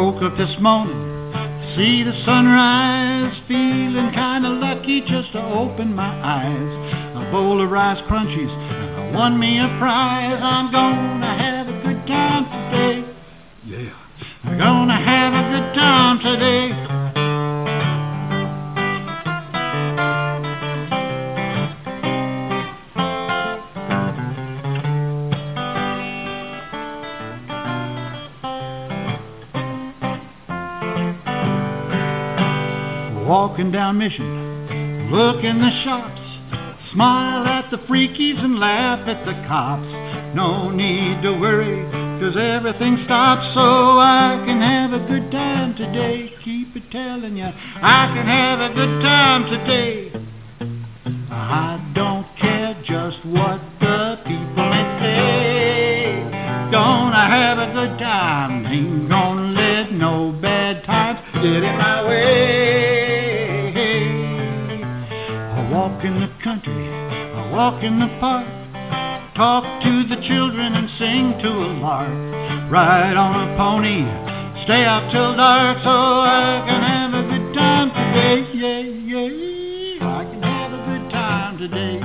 Woke up this morning, see the sunrise, feeling kinda lucky just to open my eyes. A bowl of Rice Crunchies, and I won me a prize. I'm gonna have a good time today. Yeah, I'm gonna have a good time today. Walking down Mission, look in the shops, smile at the freakies and laugh at the cops. No need to worry, 'cause everything stops, so I can have a good time today. Keep it telling you, I can have a good time today. I don't care just what the people may say. Gonna have a good time, ain't gonna let no bad times get in my way. Walk in the country, I walk in the park, talk to the children and sing to a lark. Ride on a pony, stay out till dark, so I can have a good time today. Yeah, yeah, I can have a good time today.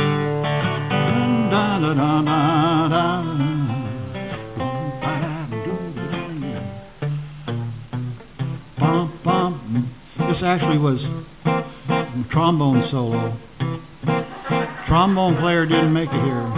This actually was trombone solo. Trombone player didn't make it here.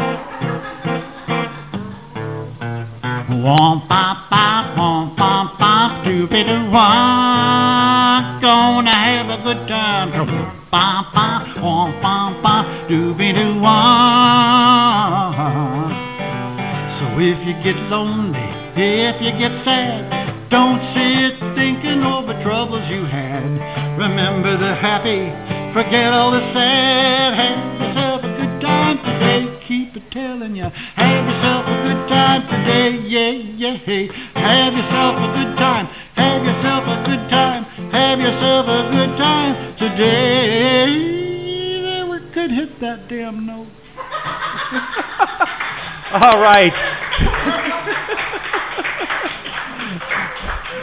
Womp pop pop, womp pop pop, doobie doo wah. Gonna have a good time. Pop pop, womp pop pop, doobie doo wah. So if you get lonely, if you get sad, don't sit thinking over troubles you had. Remember the happy, forget all the sad. Have yourself a good time today. Keep it telling you, have yourself a good time today. Yeah, yeah, hey. Have yourself a good time. Have yourself a good time. Have yourself a good time today. There, we could hit that damn note. All right.